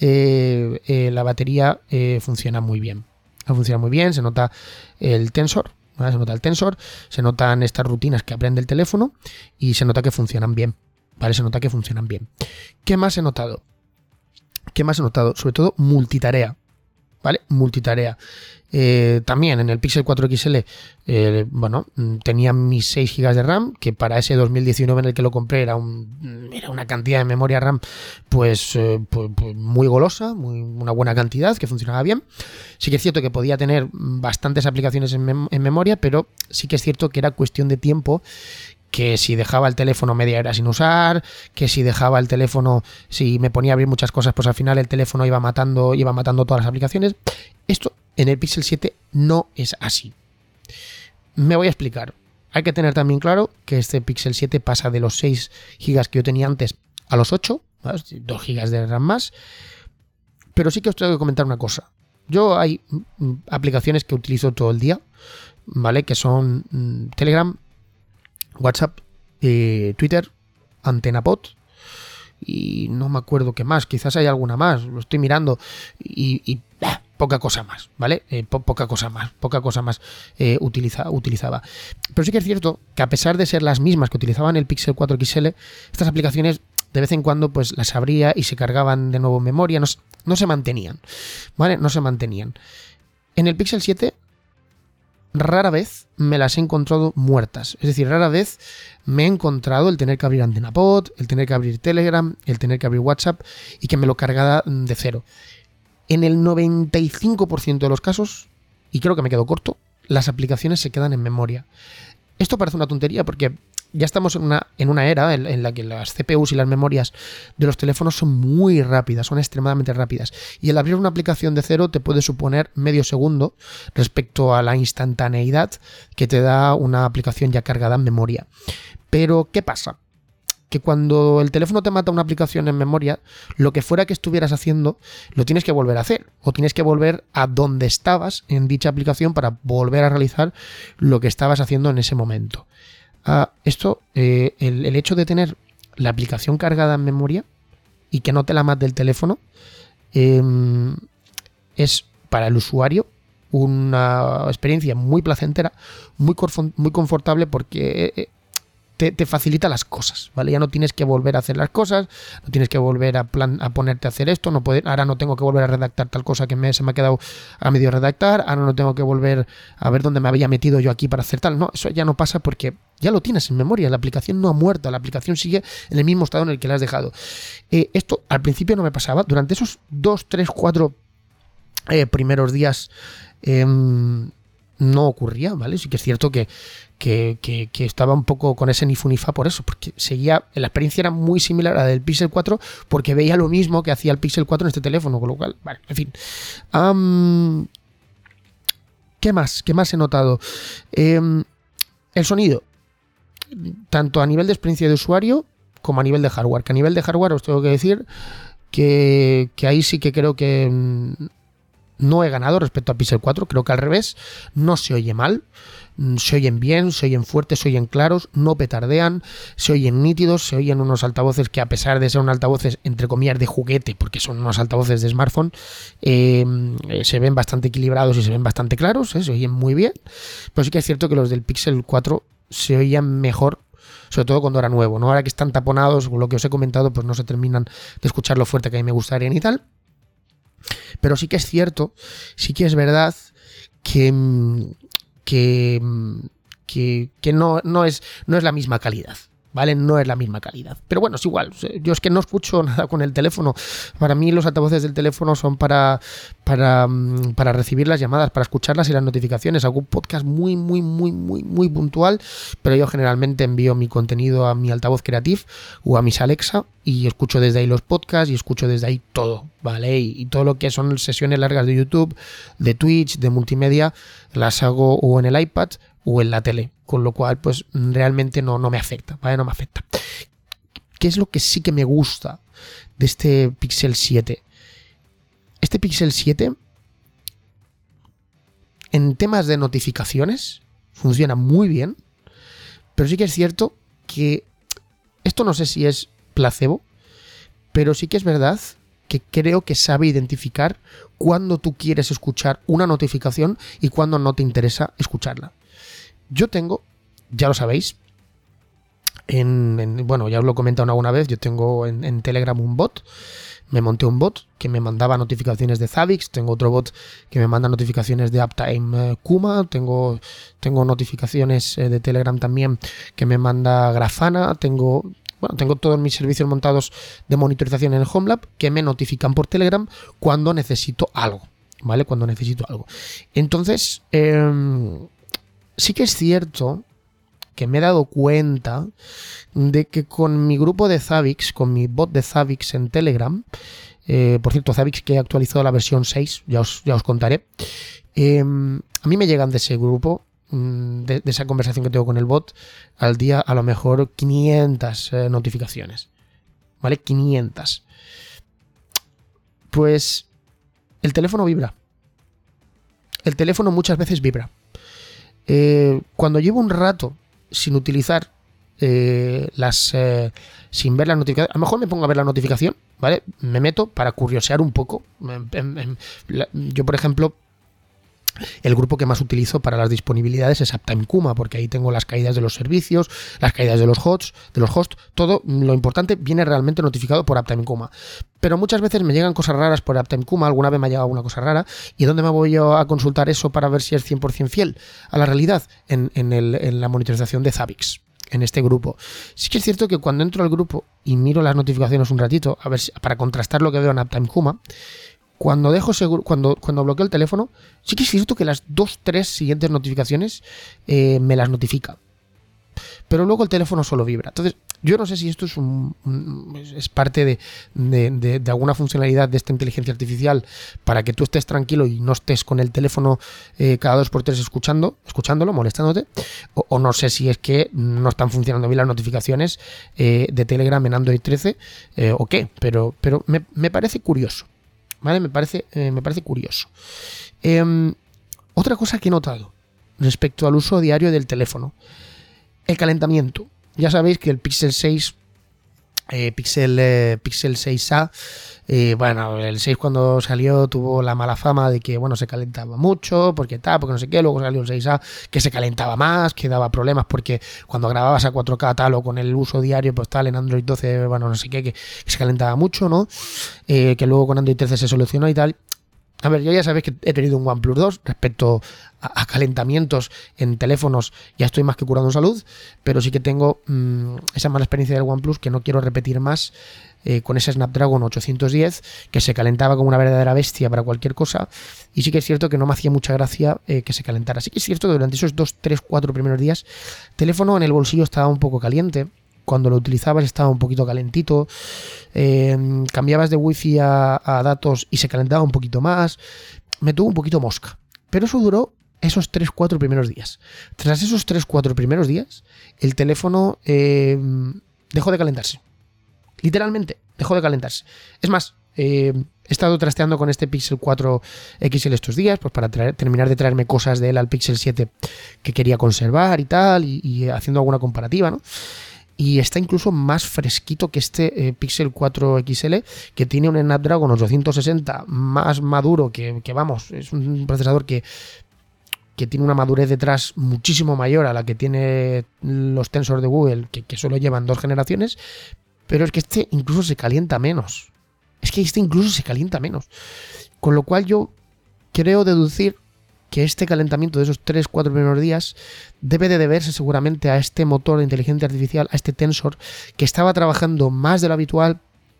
eh, eh, la batería eh, funciona muy bien. Funciona muy bien, se nota el tensor, ¿vale? Se nota el tensor, se notan estas rutinas que aprende el teléfono y se nota que funcionan bien, ¿vale? Se nota que funcionan bien. ¿Qué más he notado? ¿Qué más he notado? Sobre todo multitarea, ¿vale? Multitarea. Eh, también en el Pixel cuatro X L, eh, bueno, tenía mis seis gigas de RAM, que para ese dos mil diecinueve en el que lo compré era, un, era una cantidad de memoria RAM pues, eh, pues, pues muy golosa, muy, una buena cantidad, que funcionaba bien. Sí que es cierto que podía tener bastantes aplicaciones en, mem- en memoria, pero sí que es cierto que era cuestión de tiempo, que si dejaba el teléfono media hora sin usar, que si dejaba el teléfono, si me ponía a abrir muchas cosas, pues al final el teléfono iba matando, iba matando todas las aplicaciones. Esto en el Pixel siete no es así. Me voy a explicar. Hay que tener también claro que este Pixel siete pasa de los seis gigas que yo tenía antes a los ocho, ¿vale? dos gigas de RAM más. Pero sí que os tengo que comentar una cosa. Yo hay mm, aplicaciones que utilizo todo el día, ¿vale? Que son mm, Telegram, WhatsApp, eh, Twitter, AntenaPod y no me acuerdo qué más. Quizás hay alguna más, lo estoy mirando y, y bah, poca cosa más, ¿vale? Eh, po poca cosa más, poca cosa más eh, utiliza utilizaba. Pero sí que es cierto que a pesar de ser las mismas que utilizaban el Pixel cuatro X L, estas aplicaciones de vez en cuando pues las abría y se cargaban de nuevo en memoria, no, no se mantenían, ¿vale? No se mantenían. En el Pixel siete rara vez me las he encontrado muertas. Es decir, rara vez me he encontrado el tener que abrir AntenaPod, el tener que abrir Telegram, el tener que abrir WhatsApp y que me lo cargara de cero. En el noventa y cinco por ciento de los casos, y creo que me quedo corto, las aplicaciones se quedan en memoria. Esto parece una tontería porque ya estamos en una, en una era en, en la que las C P Us y las memorias de los teléfonos son muy rápidas, son extremadamente rápidas. Y el abrir una aplicación de cero te puede suponer medio segundo respecto a la instantaneidad que te da una aplicación ya cargada en memoria. Pero, ¿qué pasa? Que cuando el teléfono te mata una aplicación en memoria, lo que fuera que estuvieras haciendo, lo tienes que volver a hacer. O tienes que volver a donde estabas en dicha aplicación para volver a realizar lo que estabas haciendo en ese momento. Uh, esto, eh, el, el hecho de tener la aplicación cargada en memoria y que no te la mate el teléfono, eh, es para el usuario una experiencia muy placentera, muy, muy confortable porque eh, te, te facilita las cosas, ¿vale? Ya no tienes que volver a hacer las cosas, no tienes que volver a, plan, a ponerte a hacer esto, no puede, ahora no tengo que volver a redactar tal cosa que me, se me ha quedado a medio redactar, ahora no tengo que volver a ver dónde me había metido yo aquí para hacer tal, no, eso ya no pasa porque ya lo tienes en memoria, la aplicación no ha muerto, la aplicación sigue en el mismo estado en el que la has dejado. Eh, esto al principio no me pasaba, durante esos dos, tres, cuatro eh, primeros días eh, no ocurría, ¿vale? Sí que es cierto que, que, que, que estaba un poco con ese ni fu ni fa por eso, porque seguía, la experiencia era muy similar a la del Pixel cuatro, porque veía lo mismo que hacía el Pixel cuatro en este teléfono, con lo cual, vale, en fin. Um, ¿Qué más? ¿Qué más he notado? Eh, el sonido, tanto a nivel de experiencia de usuario como a nivel de hardware, que a nivel de hardware os tengo que decir que, que ahí sí que creo que no he ganado respecto a Pixel cuatro, creo que al revés, no se oye mal, se oyen bien, se oyen fuertes, se oyen claros, no petardean, se oyen nítidos, se oyen unos altavoces que a pesar de ser unos altavoces entre comillas de juguete, porque son unos altavoces de smartphone, eh, se ven bastante equilibrados y se ven bastante claros, eh, se oyen muy bien, pero sí que es cierto que los del Pixel cuatro se oían mejor, sobre todo cuando era nuevo, ¿no? Ahora que están taponados, lo que os he comentado, pues no se terminan de escuchar lo fuerte que a mí me gustaría ni tal. Pero sí que es cierto, sí que es verdad que, que, que, que no, no, es, no es la misma calidad, ¿vale? No es la misma calidad. Pero bueno, es igual. Yo es que no escucho nada con el teléfono. Para mí los altavoces del teléfono son para, para, para recibir las llamadas, para escucharlas y las notificaciones. Hago un podcast muy, muy, muy, muy, muy puntual, pero yo generalmente envío mi contenido a mi altavoz Creative o a mis Alexa y escucho desde ahí los podcasts y escucho desde ahí todo, ¿vale? Y, y todo lo que son sesiones largas de YouTube, de Twitch, de multimedia, las hago o en el iPad o en la tele, con lo cual pues realmente no, no me afecta, ¿vale? No me afecta. ¿Qué es lo que sí que me gusta de este Pixel siete? Este Pixel siete en temas de notificaciones funciona muy bien, pero sí que es cierto que esto no sé si es placebo, pero sí que es verdad que creo que sabe identificar cuándo tú quieres escuchar una notificación y cuándo no te interesa escucharla. Yo tengo, ya lo sabéis, en, en, bueno, ya os lo he comentado alguna vez, yo tengo en, en Telegram un bot, me monté un bot que me mandaba notificaciones de Zabbix, tengo otro bot que me manda notificaciones de Uptime eh, Kuma, tengo, tengo notificaciones eh, de Telegram también que me manda Grafana, tengo... Bueno, tengo todos mis servicios montados de monitorización en el HomeLab que me notifican por Telegram cuando necesito algo, ¿vale? Cuando necesito algo. Entonces, eh, sí que es cierto que me he dado cuenta de que con mi grupo de Zabbix, con mi bot de Zabbix en Telegram, eh, por cierto, Zabbix que he actualizado la versión seis, ya os, ya os contaré, eh, a mí me llegan de ese grupo, De, de esa conversación que tengo con el bot, al día a lo mejor quinientas eh, notificaciones, ¿vale? quinientas. Pues el teléfono vibra. El teléfono muchas veces vibra. Eh, cuando llevo un rato sin utilizar eh, las... Eh, sin ver las notificaciones, a lo mejor me pongo a ver la notificación, ¿vale? Me meto para curiosear un poco. Yo, por ejemplo, el grupo que más utilizo para las disponibilidades es Uptime Kuma, porque ahí tengo las caídas de los servicios, las caídas de los hosts, de los hosts, todo lo importante viene realmente notificado por Uptime Kuma. Pero muchas veces me llegan cosas raras por Uptime Kuma, alguna vez me ha llegado una cosa rara, ¿y dónde me voy yo a consultar eso para ver si es cien por ciento fiel a la realidad? En, en, el, en la monitorización de Zabbix, en este grupo. Sí que es cierto que cuando entro al grupo y miro las notificaciones un ratito, a ver si, para contrastar lo que veo en Uptime Kuma, Cuando dejo seguro, cuando, cuando bloqueo el teléfono, sí que es cierto que las dos, tres siguientes notificaciones eh, me las notifica. Pero luego el teléfono solo vibra. Entonces, yo no sé si esto es un, un es parte de, de, de, de alguna funcionalidad de esta inteligencia artificial para que tú estés tranquilo y no estés con el teléfono eh, cada dos por tres escuchando, escuchándolo, molestándote. O, o no sé si es que no están funcionando bien las notificaciones eh, de Telegram en Android trece eh, o qué. Pero, pero me, me parece curioso. ¿Vale? Me parece, eh, me parece curioso. Eh, otra cosa que he notado respecto al uso diario del teléfono. El calentamiento. Ya sabéis que el Pixel seis, eh, Pixel, eh, Pixel seis A, eh, bueno, el seis cuando salió tuvo la mala fama de que, bueno, se calentaba mucho, porque tal, porque no sé qué. Luego salió el seis A que se calentaba más, que daba problemas porque cuando grababas a cuatro K tal o con el uso diario, pues tal, en Android doce, bueno, no sé qué, que, que se calentaba mucho, ¿no? Eh, que luego con Android trece se solucionó y tal. A ver, yo ya sabéis que he tenido un OnePlus dos respecto a, a calentamientos en teléfonos, ya estoy más que curado en salud, pero sí que tengo mmm, esa mala experiencia del OnePlus que no quiero repetir más eh, con ese Snapdragon ochocientos diez que se calentaba como una verdadera bestia para cualquier cosa, y sí que es cierto que no me hacía mucha gracia eh, que se calentara. Sí que es cierto que durante esos dos, tres, cuatro primeros días el teléfono en el bolsillo estaba un poco caliente. Cuando lo utilizabas estaba un poquito calentito, eh, cambiabas de wifi a, a datos y se calentaba un poquito más, me tuvo un poquito mosca, pero eso duró esos tres cuatro primeros días. Tras esos tres cuatro primeros días, el teléfono eh, dejó de calentarse, literalmente dejó de calentarse. Es más, eh, he estado trasteando con este Pixel cuatro X L estos días, pues para traer, terminar de traerme cosas de él al Pixel siete que quería conservar y tal, y, y haciendo alguna comparativa, ¿no? Y está incluso más fresquito que este eh, Pixel cuatro X L, que tiene un Snapdragon ochocientos sesenta más maduro, que, que vamos, es un procesador que, que tiene una madurez detrás muchísimo mayor a la que tiene los Tensor de Google, que, que solo llevan dos generaciones, pero es que este incluso se calienta menos. Es que este incluso se calienta menos. Con lo cual yo creo deducir que este calentamiento de esos tres cuatro primeros días debe de deberse seguramente a este motor de inteligencia artificial, a este Tensor, que estaba trabajando más de lo habitual,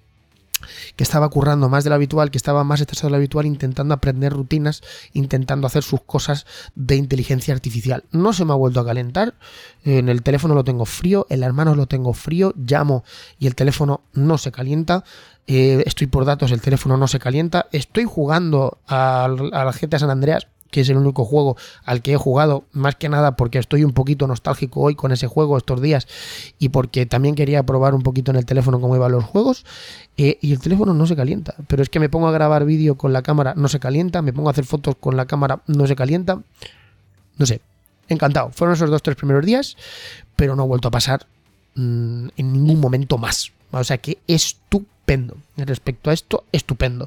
que estaba currando más de lo habitual, que estaba más estresado de lo habitual, intentando aprender rutinas, intentando hacer sus cosas de inteligencia artificial. No se me ha vuelto a calentar, en el teléfono lo tengo frío, en las manos lo tengo frío, llamo y el teléfono no se calienta, eh, estoy por datos, el teléfono no se calienta, estoy jugando al, al G T A San Andreas, que es el único juego al que he jugado, más que nada porque estoy un poquito nostálgico hoy con ese juego estos días y porque también quería probar un poquito en el teléfono cómo iban los juegos, eh, y el teléfono no se calienta, pero es que me pongo a grabar vídeo con la cámara, no se calienta, me pongo a hacer fotos con la cámara, no se calienta, no sé, encantado, fueron esos dos, tres primeros días, pero no ha vuelto a pasar mmm, en ningún momento más, o sea que estupendo, respecto a esto, estupendo.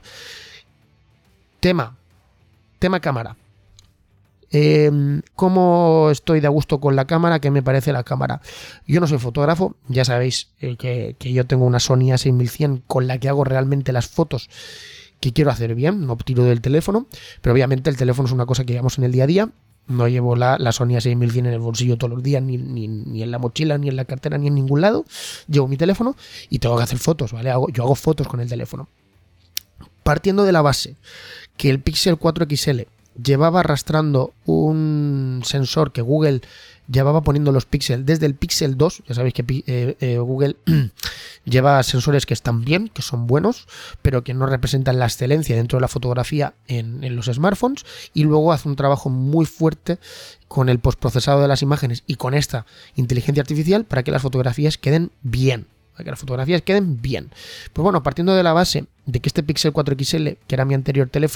Tema, tema cámara. Eh, ¿Cómo estoy de a gusto con la cámara? ¿Qué me parece la cámara? Yo no soy fotógrafo, ya sabéis eh, que, que yo tengo una Sony A seis mil cien con la que hago realmente las fotos que quiero hacer bien, no tiro del teléfono, pero obviamente el teléfono es una cosa que llevamos en el día a día, no llevo la, la Sony A seis mil cien en el bolsillo todos los días, ni, ni, ni en la mochila, ni en la cartera, ni en ningún lado, llevo mi teléfono y tengo que hacer fotos, ¿vale? Hago, yo hago fotos con el teléfono. Partiendo de la base que el Pixel cuatro X L llevaba arrastrando un sensor que Google llevaba poniendo los Pixel desde el Pixel dos, ya sabéis que eh, eh, Google lleva sensores que están bien, que son buenos, pero que no representan la excelencia dentro de la fotografía en, en los smartphones, y luego hace un trabajo muy fuerte con el postprocesado de las imágenes y con esta inteligencia artificial para que las fotografías queden bien. Para que las fotografías queden bien. Pues bueno, partiendo de la base de que este Pixel cuatro X L, que era mi anterior teléfono,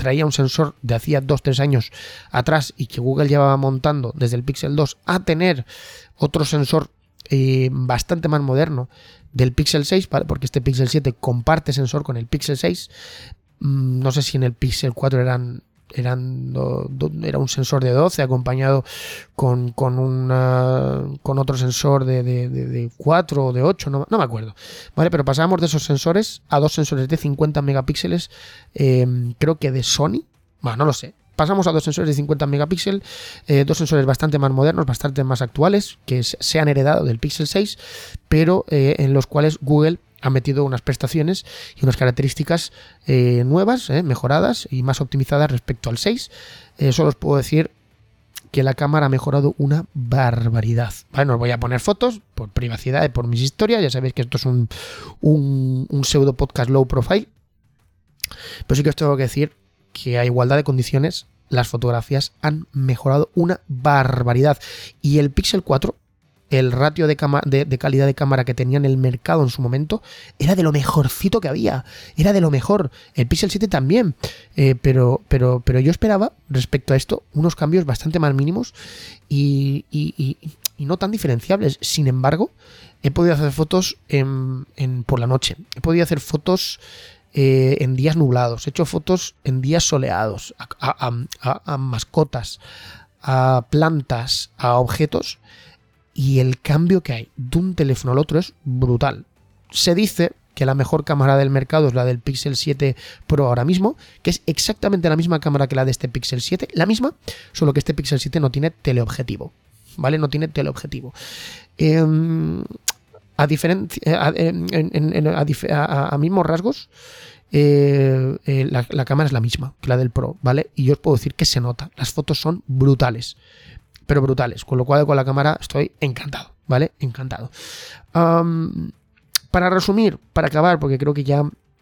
traía un sensor de hacía dos tres años atrás y que Google llevaba montando desde el Pixel dos a tener otro sensor eh, bastante más moderno del Pixel seis, ¿vale? Porque este Pixel siete comparte sensor con el Pixel seis. Mm, no sé si en el Pixel cuatro eran eran do, do, era un sensor de doce acompañado con, con, una, con otro sensor de, de, de, de cuatro o de ocho, no, no me acuerdo, ¿vale? Pero pasábamos de esos sensores a dos sensores de cincuenta megapíxeles, eh, creo que de Sony, bueno, no lo sé. Pasamos a dos sensores de cincuenta megapíxeles, eh, dos sensores bastante más modernos, bastante más actuales, que se han heredado del Pixel seis, pero eh, en los cuales Google ha metido unas prestaciones y unas características eh, nuevas, eh, mejoradas y más optimizadas respecto al seis. Eh, solo os puedo decir que la cámara ha mejorado una barbaridad. Bueno, os voy a poner fotos por privacidad y por mis historias. Ya sabéis que esto es un, un, un pseudo podcast low profile. Pero sí que os tengo que decir que a igualdad de condiciones las fotografías han mejorado una barbaridad. Y el Pixel cuatro, el ratio de, de, de calidad de cámara que tenía en el mercado en su momento, era de lo mejorcito que había, era de lo mejor. El Pixel siete también, eh, pero, pero, pero yo esperaba respecto a esto unos cambios bastante más mínimos y, y, y, y no tan diferenciables. Sin embargo, he podido hacer fotos en, en, por la noche, he podido hacer fotos eh, en días nublados, he hecho fotos en días soleados, a, a, a, a mascotas, a plantas, a objetos. Y el cambio que hay de un teléfono al otro es brutal. Se dice que la mejor cámara del mercado es la del Pixel siete Pro ahora mismo, que es exactamente la misma cámara que la de este Pixel siete, la misma, solo que este Pixel siete no tiene teleobjetivo, ¿vale? No tiene teleobjetivo. Eh, a diferencia, a, en, en, a, a, a mismos rasgos, eh, eh, la, la cámara es la misma que la del Pro, ¿vale? Y yo os puedo decir que se nota, las fotos son brutales. Pero brutales, con lo cual con la cámara estoy encantado, ¿vale? Encantado. Um, para resumir, para acabar, porque creo que ya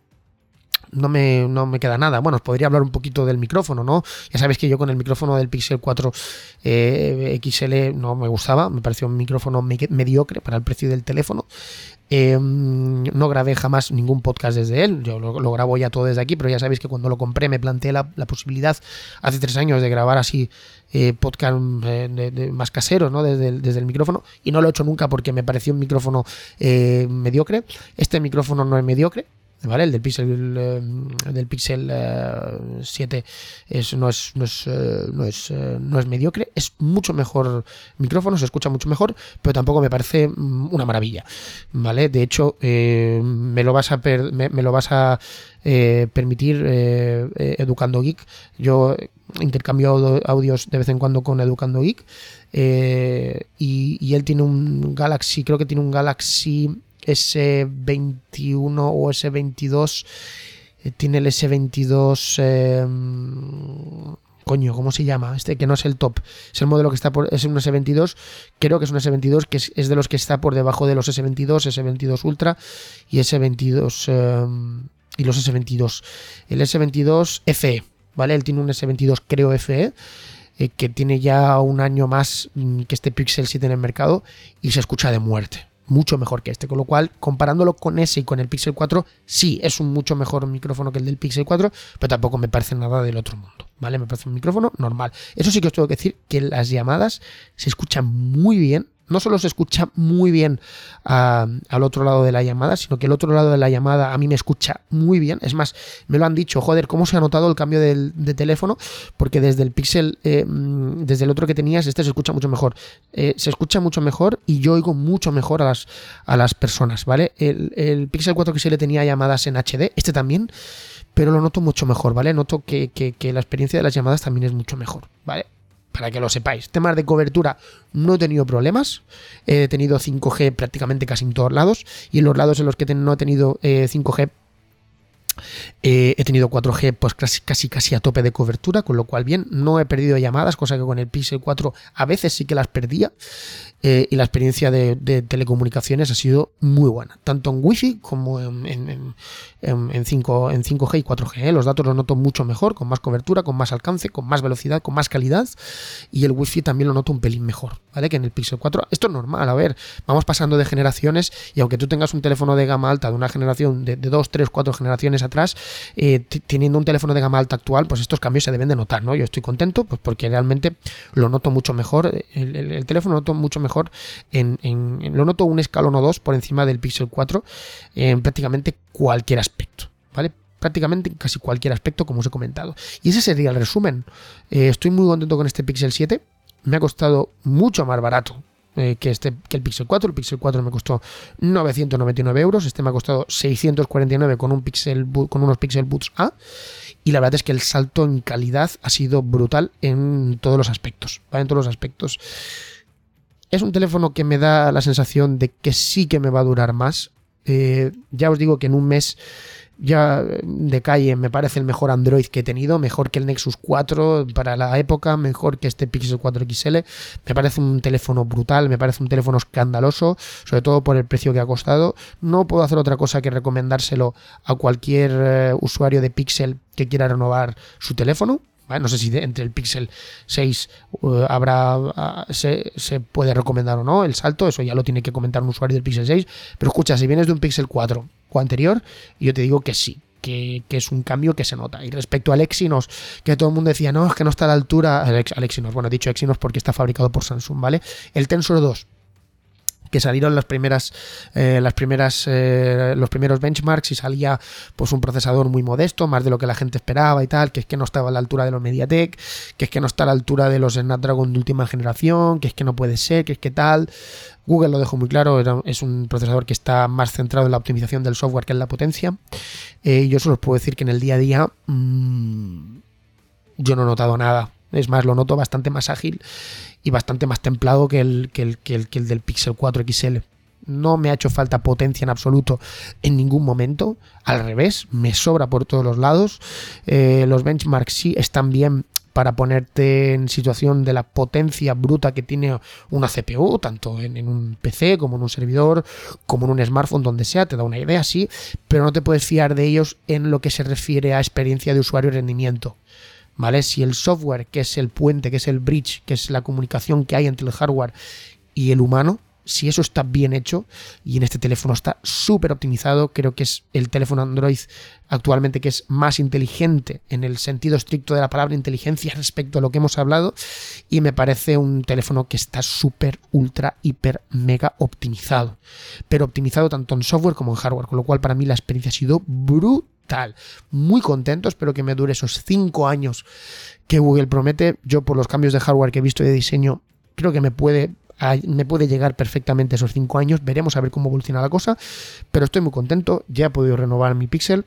no me, no me queda nada. Bueno, os podría hablar un poquito del micrófono, ¿no? Ya sabéis que yo con el micrófono del Pixel cuatro eh, X L no me gustaba, me pareció un micrófono me mediocre para el precio del teléfono. Eh, no grabé jamás ningún podcast desde él, yo lo, lo grabo ya todo desde aquí, pero ya sabéis que cuando lo compré me planteé la, la posibilidad hace tres años de grabar así eh, podcast eh, de, de más caseros, ¿no? Desde el, desde el micrófono, y no lo he hecho nunca porque me pareció un micrófono eh, mediocre. Este micrófono no es mediocre, ¿vale? El del Pixel, eh, del Pixel eh, siete es, no, es, no, es, eh, no, es, eh, no es mediocre, es mucho mejor micrófono, se escucha mucho mejor, pero tampoco me parece una maravilla, ¿vale? De hecho, eh, me lo vas a, per, me, me lo vas a eh, permitir, eh, eh, Educando Geek. Yo intercambio audios de vez en cuando con Educando Geek, eh, y, y él tiene un Galaxy, creo que tiene un Galaxy ese veintiuno o ese veintidós, eh, tiene el ese veintidós, eh, coño, ¿cómo se llama? Este que no es el top, es el modelo que está por, es un ese veintidós, creo que es un ese veintidós que es, es de los que está por debajo de los ese veintidós, ese veintidós Ultra y ese veintidós eh, y los ese veintidós, el ese veintidós F E, ¿vale? Él tiene un ese veintidós, creo, F E, eh, que tiene ya un año más que este Pixel siete en el mercado y se escucha de muerte. Mucho mejor que este, con lo cual, comparándolo con ese y con el Pixel cuatro, sí, es un mucho mejor micrófono que el del Pixel cuatro, pero tampoco me parece nada del otro mundo, ¿vale? Me parece un micrófono normal. Eso sí que os tengo que decir, que las llamadas se escuchan muy bien. No solo se escucha muy bien uh, al otro lado de la llamada, sino que el otro lado de la llamada a mí me escucha muy bien. Es más, me lo han dicho, joder, ¿cómo se ha notado el cambio del, de teléfono? Porque desde el Pixel, eh, desde el otro que tenías, este se escucha mucho mejor. Eh, se escucha mucho mejor y yo oigo mucho mejor a las, a las personas, ¿vale? El, el Pixel cuatro X L tenía llamadas en H D, este también, pero lo noto mucho mejor, ¿vale? Noto que, que, que la experiencia de las llamadas también es mucho mejor, ¿vale? Para que lo sepáis. Temas de cobertura, no he tenido problemas. He tenido cinco G prácticamente casi en todos lados. Y en los lados en los que no he tenido eh, cinco G, eh, he tenido cuatro G pues casi, casi casi a tope de cobertura. Con lo cual bien, no he perdido llamadas, cosa que con el Pixel cuatro a veces sí que las perdía. Eh, y la experiencia de, de telecomunicaciones ha sido muy buena. Tanto en Wi-Fi como en, en, en, en, cinco, en cinco G y cuatro G. ¿eh? Los datos los noto mucho mejor, con más cobertura, con más alcance, con más velocidad, con más calidad. Y el Wi-Fi también lo noto un pelín mejor, ¿vale? Que en el Pixel cuatro. Esto es normal, a ver, vamos pasando de generaciones y aunque tú tengas un teléfono de gama alta de una generación de, de dos, tres, cuatro generaciones atrás, eh, t- teniendo un teléfono de gama alta actual, pues estos cambios se deben de notar, ¿no? Yo estoy contento pues porque realmente lo noto mucho mejor, el, el, el teléfono lo noto mucho mejor, en, en, en, lo noto un escalón o dos por encima del Pixel cuatro en prácticamente cualquier aspecto, ¿vale? Prácticamente en casi cualquier aspecto, como os he comentado. Y ese sería el resumen. Eh, estoy muy contento con este Pixel siete, me ha costado mucho más barato Eh, que, este, que el Pixel cuatro. El Pixel cuatro me costó novecientos noventa y nueve euros, este me ha costado seiscientos cuarenta y nueve con, un Pixel, con unos Pixel Buds A, y la verdad es que el salto en calidad ha sido brutal en todos los aspectos, ¿vale? En todos los aspectos. Es un teléfono que me da la sensación de que sí que me va a durar más. Eh, ya os digo que en un mes ya de calle me parece el mejor Android que he tenido, mejor que el Nexus cuatro para la época, mejor que este Pixel cuatro X L. Me parece un teléfono brutal, me parece un teléfono escandaloso, sobre todo por el precio que ha costado. No puedo hacer otra cosa que recomendárselo a cualquier eh, usuario de Pixel que quiera renovar su teléfono. ¿Vale? No sé si de, entre el Pixel seis uh, habrá uh, se, se puede recomendar o no el salto, eso ya lo tiene que comentar un usuario del Pixel seis, pero escucha, si vienes de un Pixel cuatro o anterior, yo te digo que sí, que, que es un cambio que se nota. Y respecto al Exynos, que todo el mundo decía, no, es que no está a la altura, al Exynos, bueno, he dicho Exynos porque está fabricado por Samsung, ¿vale? El Tensor dos, que salieron las primeras, eh, las primeras, eh, los primeros benchmarks y salía pues un procesador muy modesto, más de lo que la gente esperaba y tal, que es que no estaba a la altura de los MediaTek, que es que no está a la altura de los Snapdragon de última generación, que es que no puede ser, que es que tal. Google lo dejó muy claro, era, es un procesador que está más centrado en la optimización del software que en la potencia. Eh, yo solo os puedo decir que en el día a día mmm, yo no he notado nada. Es más, lo noto bastante más ágil y bastante más templado que el, que el, que el, que el del Pixel cuatro X L. No me ha hecho falta potencia en absoluto en ningún momento. Al revés, me sobra por todos los lados. Eh, los benchmarks sí están bien para ponerte en situación de la potencia bruta que tiene una C P U, tanto en, en un P C como en un servidor, como en un smartphone, donde sea, te da una idea, sí, pero no te puedes fiar de ellos en lo que se refiere a experiencia de usuario y rendimiento. ¿Vale? Si el software, que es el puente, que es el bridge, que es la comunicación que hay entre el hardware y el humano, si eso está bien hecho, y en este teléfono está súper optimizado, creo que es el teléfono Android actualmente que es más inteligente en el sentido estricto de la palabra inteligencia respecto a lo que hemos hablado, y me parece un teléfono que está súper, ultra, hiper, mega optimizado, pero optimizado tanto en software como en hardware, con lo cual para mí la experiencia ha sido brutal. Tal. Muy contento, espero que me dure esos cinco años que Google promete. Yo, por los cambios de hardware que he visto y de diseño, creo que me puede, me puede llegar perfectamente esos cinco años. Veremos a ver cómo evoluciona la cosa, pero estoy muy contento. Ya he podido renovar mi Pixel,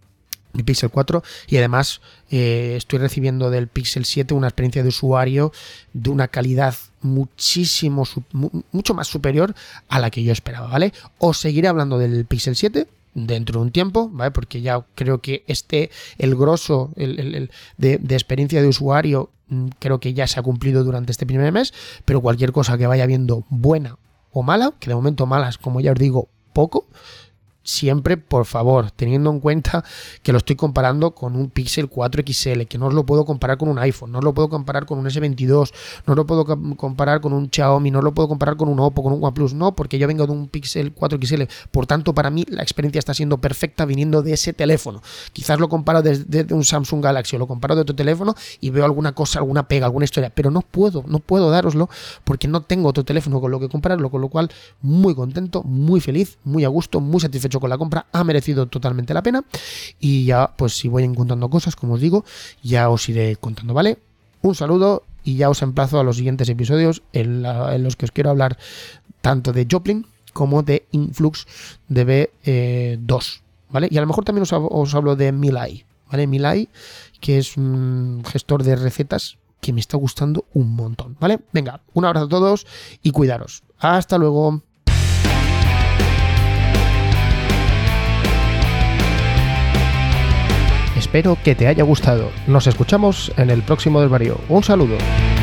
mi Pixel cuatro, y además eh, estoy recibiendo del Pixel siete una experiencia de usuario de una calidad muchísimo, mucho más superior a la que yo esperaba, ¿vale? Os seguiré hablando del Pixel siete dentro de un tiempo, ¿vale? Porque ya creo que este, el grosso el, el, el de, de experiencia de usuario, creo que ya se ha cumplido durante este primer mes, pero cualquier cosa que vaya viendo buena o mala, que de momento malas, como ya os digo, poco, siempre, por favor, teniendo en cuenta que lo estoy comparando con un Pixel cuatro X L, que no os lo puedo comparar con un iPhone, no os lo puedo comparar con un ese veintidós, no os lo puedo comparar con un Xiaomi, no os lo puedo comparar con un Oppo, con un OnePlus, no, porque yo vengo de un Pixel cuatro X L, por tanto, para mí la experiencia está siendo perfecta viniendo de ese teléfono. Quizás lo comparo desde de un Samsung Galaxy o lo comparo de otro teléfono y veo alguna cosa, alguna pega, alguna historia, pero no puedo, no puedo dároslo porque no tengo otro teléfono con lo que compararlo, con lo cual muy contento, muy feliz, muy a gusto, muy satisfecho con la compra, ha merecido totalmente la pena, y ya pues si voy encontrando cosas, como os digo, ya os iré contando, ¿vale? Un saludo y ya os emplazo a los siguientes episodios en, la, en los que os quiero hablar tanto de Joplin como de Influx D B dos, ¿vale? Y a lo mejor también os, os hablo de Milai, ¿vale? Milai, que es un gestor de recetas que me está gustando un montón, ¿vale? Venga, un abrazo a todos y cuidaros. Hasta luego. Espero que te haya gustado. Nos escuchamos en el próximo desvarío. Un saludo.